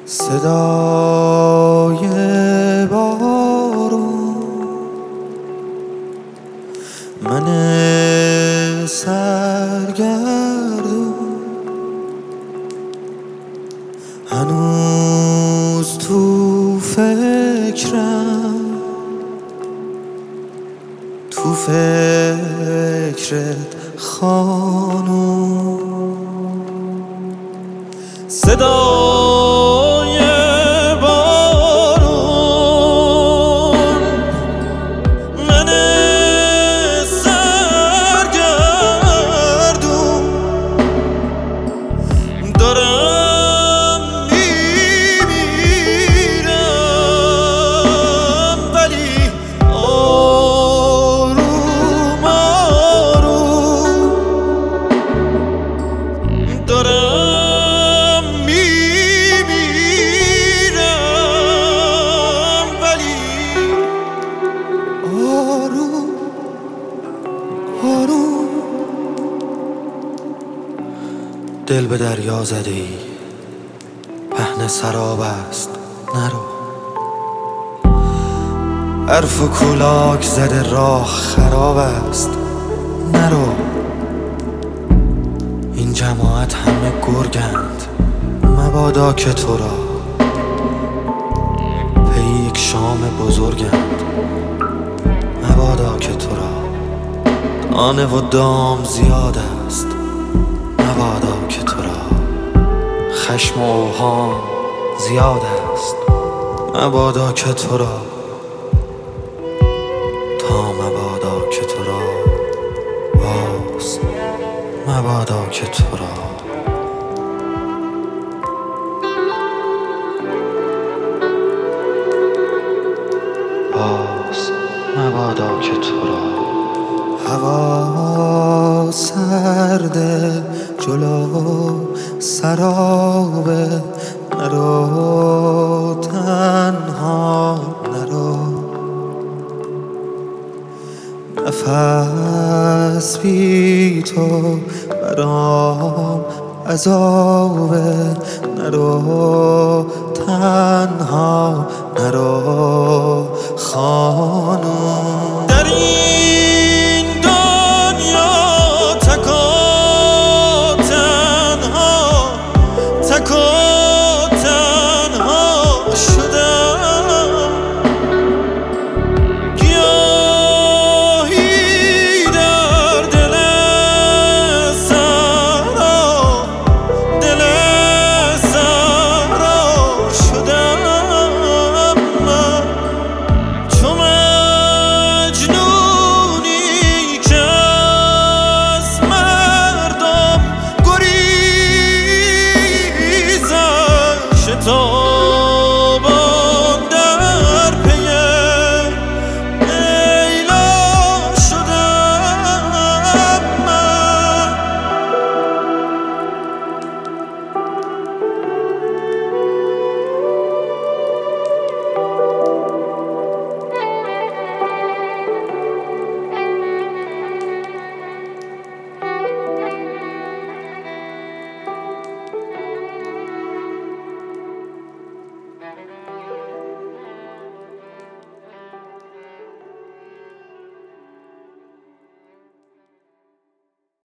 صدای بارون، من سرگردون هنوز تو فکرم، تو فکرت خانوم. صدای بارون، من سرگردون دارم میمیرم، ولی آروم آروم دارم آروم. دل به دریا زده ای، پهن سراب است نرو. حرف و کولاک زده راه خراب است نرو. این جماعت همه گرگند، مبادا که تو را پی یک شام بزرگند، مبادا که تو را دانه و دام زیاد است، مبادا که تو را خشم و اوهام زیاد است، مبادا که تو را مبادا که تو را باز، مبادا که تو را باز، مبادا که تو را. هوا سرده جلو سرابه، نرو تنها نرو. نفس بی تو برام عذابه، نرو تنها نرو خانوم.